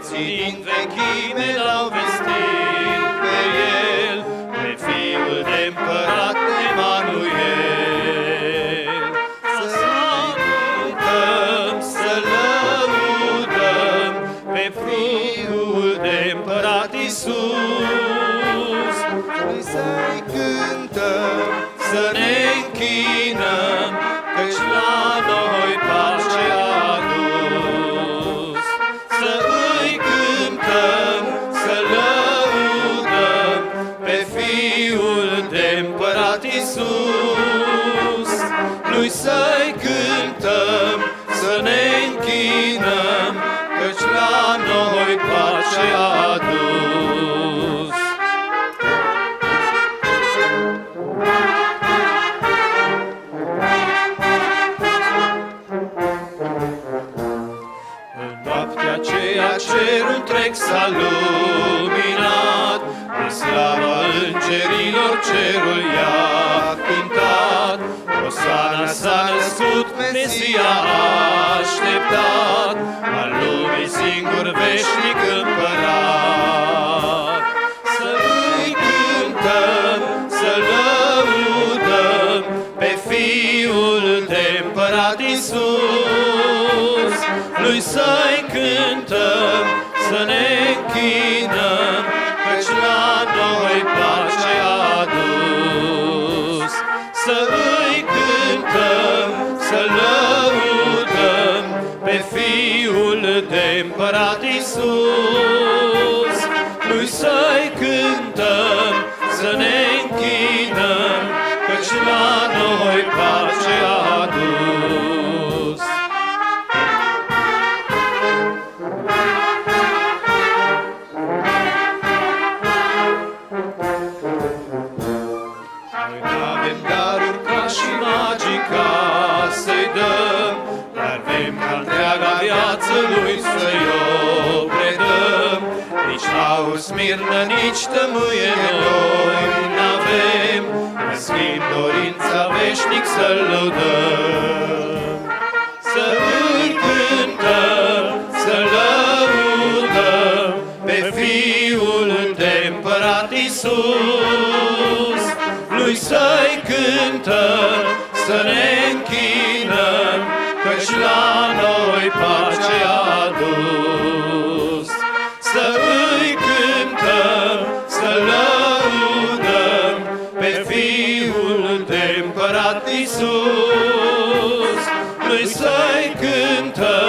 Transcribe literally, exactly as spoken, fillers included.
Profeții din vechime l-au vestit pe El, pe Fiul de Împărat Emanuel. Să salutăm, să lăudăm pe Fiul de Împărat Iisus. Să-i cântăm, să ne închinăm, căci la noi pace a adus. Să îi cântăm, să lăudăm pe Fiul de Împărat Iisus. Lui să-i cântăm, să ne închinăm, căci la noi pace a adus. În noaptea aceea cerul întreg s-a luminat, de slavă îngerilor cerul i-a cântat. Osana s-a născut, Mesia așteptat, al lumii singur veșnic Împărat. Să îi cântăm, să lăudăm pe Fiul de Împărat Iisus. Lui să-i cântăm, să ne închinăm, căci la noi pace a adus. Să îi cântăm, să lăudăm pe Fiul de Împărat Iisus. Lui să-i cântăm, să ne închinăm, căci la noi pace a adus. Noi n-avem daruri ca și magii ca să-i dăm, dar vrem ca întreaga viață Lui să-i o predăm. Nici aur, smirnă, nici tămâie noi n-avem, în schimb dorința veșnic să-L lăudăm. Să îi cântăm, să lăudăm pe Fiul de Împărat Iisus. Lui să-i cântăm, să ne închinăm, căci la noi pace a adus. Să îi cântăm, să lăudăm pe Fiul de Împărat Iisus. Lui să-i cântăm,